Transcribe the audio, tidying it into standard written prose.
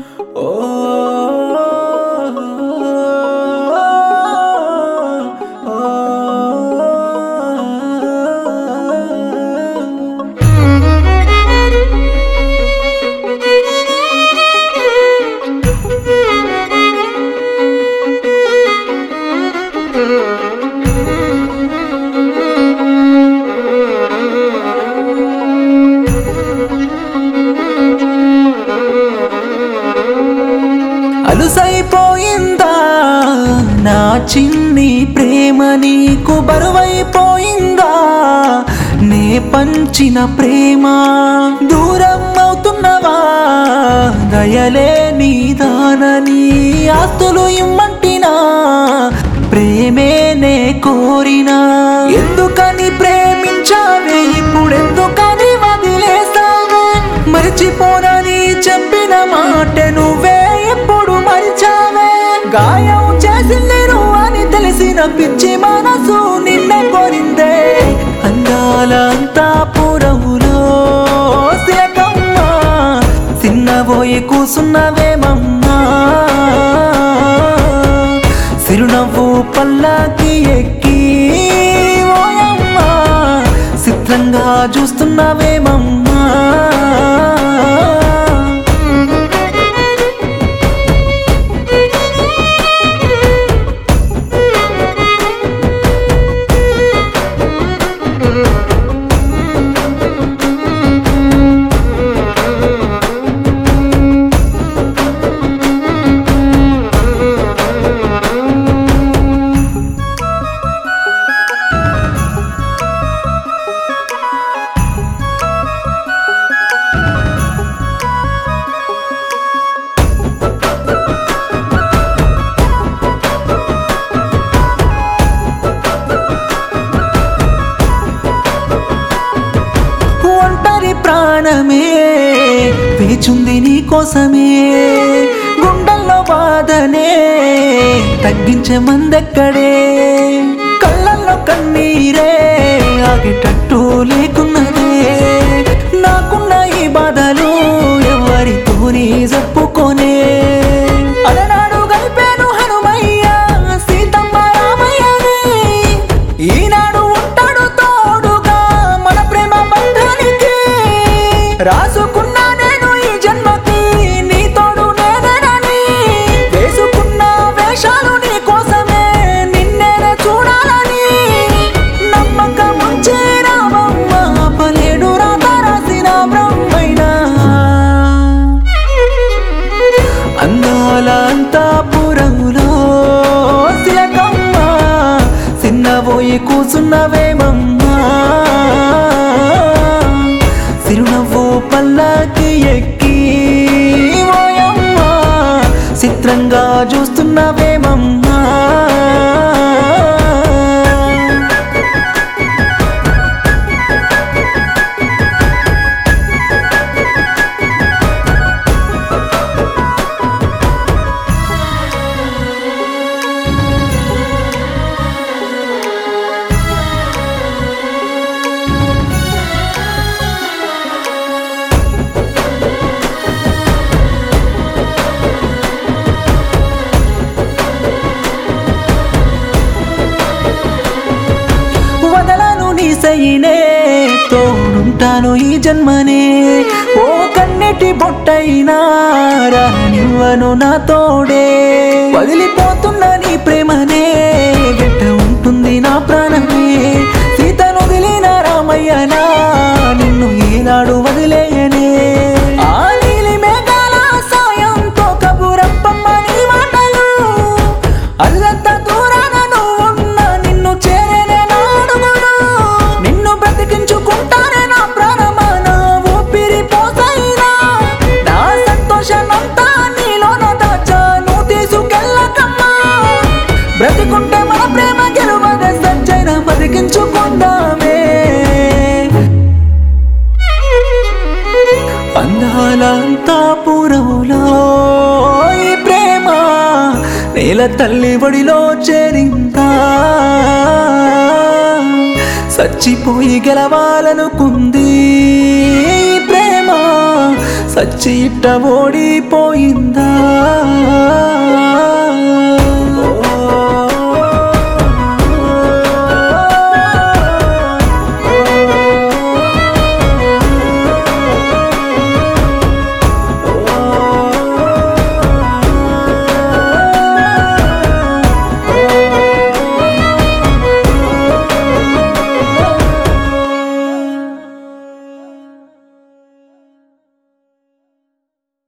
అలుసైపోయిందా నా చిన్ని ప్రేమ, నీకు బరువైపోయిందా నే పంచిన ప్రేమ? దూరం అవుతున్నవా దయలే నీదానని, ఆస్తులు ఇమ్మంటినా ప్రేమే నే కోరినా. ఎందుకని ప్రేమించావే ఇప్పుడెందుకని వదిలేసావే? మరిచిపోనని చెప్పిన మాట నువ్వే ఎప్పుడు మరిచావే? గాయం చేసింది నువ్వు అని తెలిసిన పిచ్చి మనసు నిన్నే కోరిందే. అందాల అంతఃపురములో సిలకమ్మ, చిన్నబోయి కూసున్నవేమమ్మా? చిరునవ్వు పల్లకి ఎక్కి ఓయమ్మా, చిత్రంగా చూస్తున్నవేమమ్మా? ప్రాణమే వేచుంది నీ కోసమే, గుండెల్లో బాధనే తగ్గించే మందెక్కడే? కళ్ళల్లో కన్నీరే ఆగేటట్టు లేకున్నదే. నాకున్న ఈ బాధలు ఎవరితోని చెప్పుకోనే. అలనాడు గడిపాను హనుమయ్య సీతమ్మ రామయ్యని, ఈనాడు ఉంటాడు తోడుగా మన ప్రేమ బంధానికి. రాసుకున్నా నేను ఈ జన్మకి నీ తోడు నేనేనని, వేసుకున్న వేషాలు నీ కోసమే నిన్నేనే చూడాలని. నమ్మకం ఉంచే రామమ్మ పలేడు రాత రాసిన బ్రహ్మైనా. అందాల అంతఃపురములో సిలకమ్మ, చిన్నబోయి కూసున్నవేమమ్మా? చిరునవ్వు పల్లకి ఎక్కి ఓయమ్మా, చిత్రంగా చూస్తున్నవేమమ్మా? సైనే తోడుంటాను ఈ జన్మనే. ఓ కన్నెటి బొట్టైనా రానివ్వను నా తోడే. వదిలిపోతున్న నీ ప్రేమనే గట్ట ఉంటుంది నా ప్రాణమే. సీతను వదిలిన రామయ్యనా నిన్ను ఈనాడు వదిలేయనే. ఆ నీలి మేఘాల సాయంతో కబురప్పమ్మ నీ మాటలు, అల్లంత దూరాన నువ్వున్న నిన్ను చేరేనే నా అడుగులు. నిన్ను బ్రతికించుకుంటానే నా ప్రాణమా, నా ఊపిరి పోసైనా. నా సంతోషమంతా నీలోన దాచా, నువ్వు తీసుకెళ్ళకమ్మా. బ్రతికుంటే మన ప్రేమ గెలువదే, సజ్జైన బతికించుకుందామే. అందాల అంతఃపురములో ఈ ప్రేమ నేల తల్లి ఒడిలో చేరిందా? చచ్చిపోయి గెలవాలనుకుంది ఈ ప్రేమ, సచ్చి ఇట్ట ఓడిపోయిందా? ఓ